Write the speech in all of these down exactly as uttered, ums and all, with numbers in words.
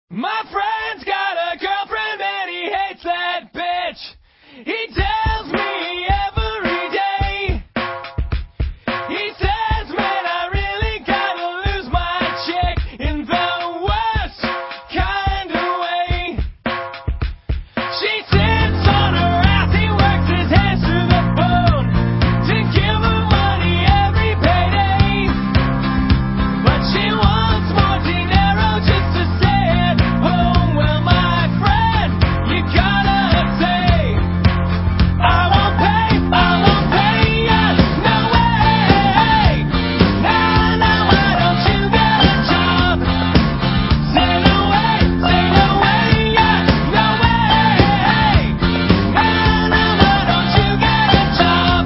My friend's got a girlfriend and he hates that bitch. He tells me every day. He says, man, I really gotta lose my chick in the worst kind of way. She sits on her ass, he works his hands through the bone to give her money every payday. But she wants more dinero just to stay at home. Well, my friend, you gotta say, I won't pay, I won't pay ya, no way. Nah, nah, why don't you get a job? Say no way, say no way, yeah, no way. Nah, nah, why don't you get a job?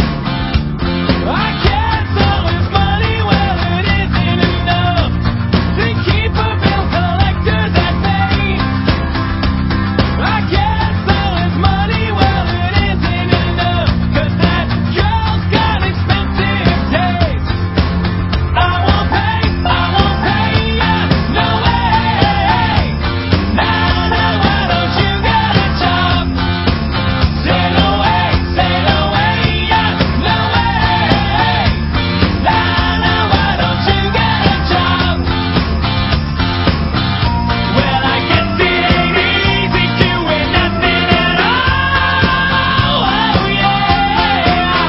I can't sell his money, well, it isn't enough to keep a bill collectors at bay. I can't sell his money, well, it isn't enough, 'cause that girl's got expensive taste. I won't pay, I won't pay ya, no way. Nah, nah, why don't you get a job? Say no way, say no way, yeah, no way. Nah, nah, why don't you get a job? Well, I guess it ain't easy doing nothing at all. Oh yeah.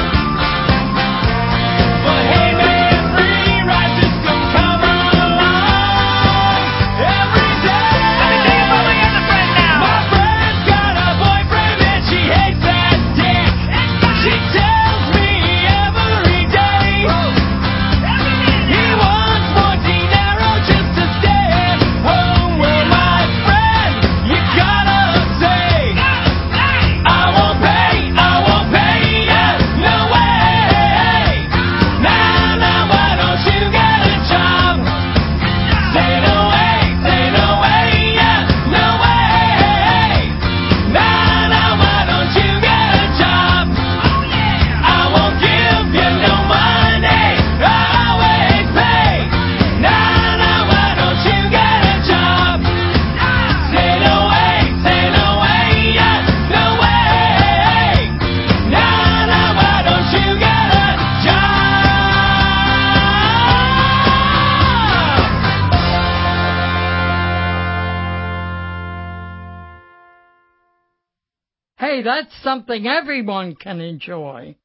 But hey man, free rides just don't come along every day. Let me tell you about my other friend now. My friend's got a boyfriend and she hates that dick. She tells me every day. He wants more dinero just to stay at home. Well, my friend, you gotta say, I won't pay, I won't pay ya, no way. Nah, nah, why don't you get a job? Say no way, say no way, yeah, no way. Nah, nah, why don't you get a job? I won't give you no money, I always pay. Nah, nah, why don't you get a job? Say no way, say no way, yeah, no way. Nah, nah, why don't you get a job? Hey, that's something everyone can enjoy.